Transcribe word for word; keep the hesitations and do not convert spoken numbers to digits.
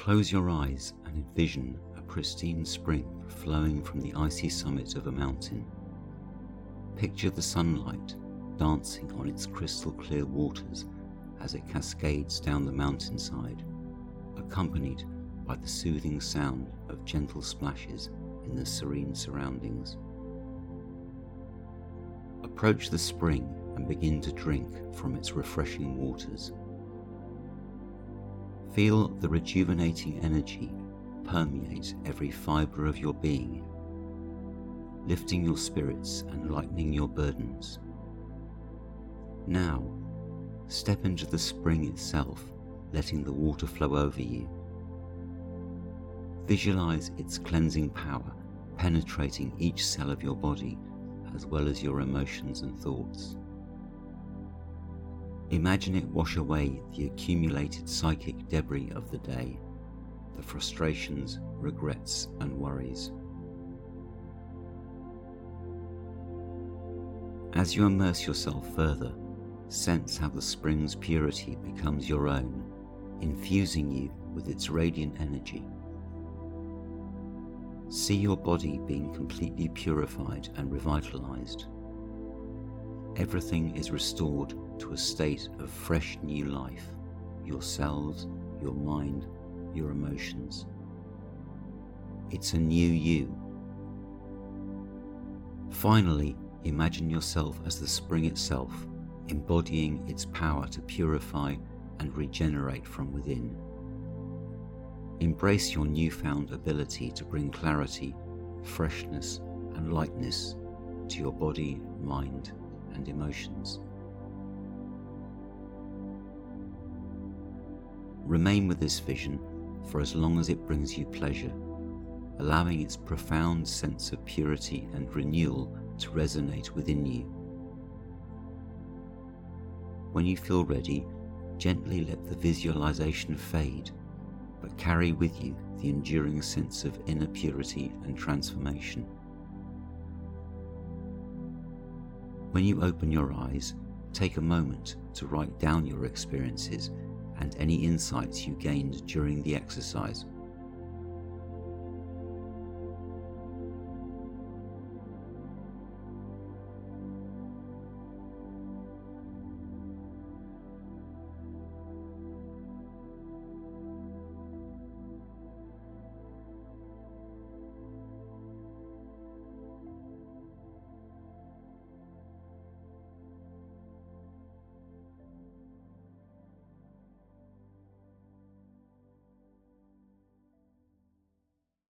Close your eyes and envision a pristine spring flowing from the icy summit of a mountain. Picture the sunlight dancing on its crystal clear waters as it cascades down the mountainside, accompanied by the soothing sound of gentle splashes in the serene surroundings. Approach the spring and begin to drink from its refreshing waters. Feel the rejuvenating energy permeate every fibre of your being, lifting your spirits and lightening your burdens. Now, step into the spring itself, letting the water flow over you. Visualize its cleansing power penetrating each cell of your body, as well as your emotions and thoughts. Imagine it wash away the accumulated psychic debris of the day, the frustrations, regrets, and worries. As you immerse yourself further, sense how the spring's purity becomes your own, infusing you with its radiant energy. See your body being completely purified and revitalized. Everything is restored to a state of fresh new life, your cells, your mind, your emotions. It's a new you. Finally, imagine yourself as the spring itself, embodying its power to purify and regenerate from within. Embrace your newfound ability to bring clarity, freshness, and lightness to your body, mind, and emotions. Remain with this vision for as long as it brings you pleasure, allowing its profound sense of purity and renewal to resonate within you. When you feel ready, gently let the visualization fade, but carry with you the enduring sense of inner purity and transformation. When you open your eyes, take a moment to write down your experiences and any insights you gained during the exercise.